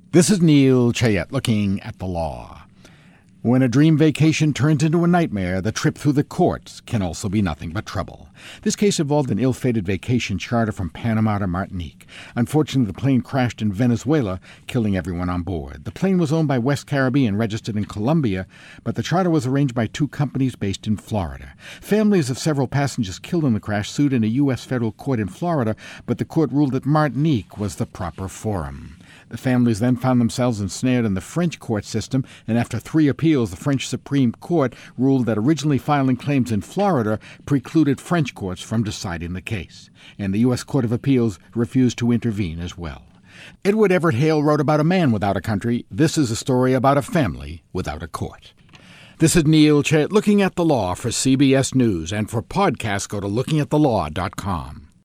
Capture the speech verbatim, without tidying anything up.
This is Neil Chayette looking at the law. When a dream vacation turns into a nightmare, the trip through the courts can also be nothing but trouble. This case involved an ill-fated vacation charter from Panama to Martinique. Unfortunately, the plane crashed in Venezuela, killing everyone on board. The plane was owned by West Caribbean, registered in Colombia, but the charter was arranged by two companies based in Florida. Families of several passengers killed in the crash sued in a U S federal court in Florida, but the court ruled that Martinique was the proper forum. The families then found themselves ensnared in the French court system, and after three appeals, the French Supreme Court ruled that originally filing claims in Florida precluded French courts from deciding the case. And the U S Court of Appeals refused to intervene as well. Edward Everett Hale wrote about a man without a country. This is a story about a family without a court. This is Neil Chayette looking at the law for C B S News, and for podcasts, go to looking at the law dot com.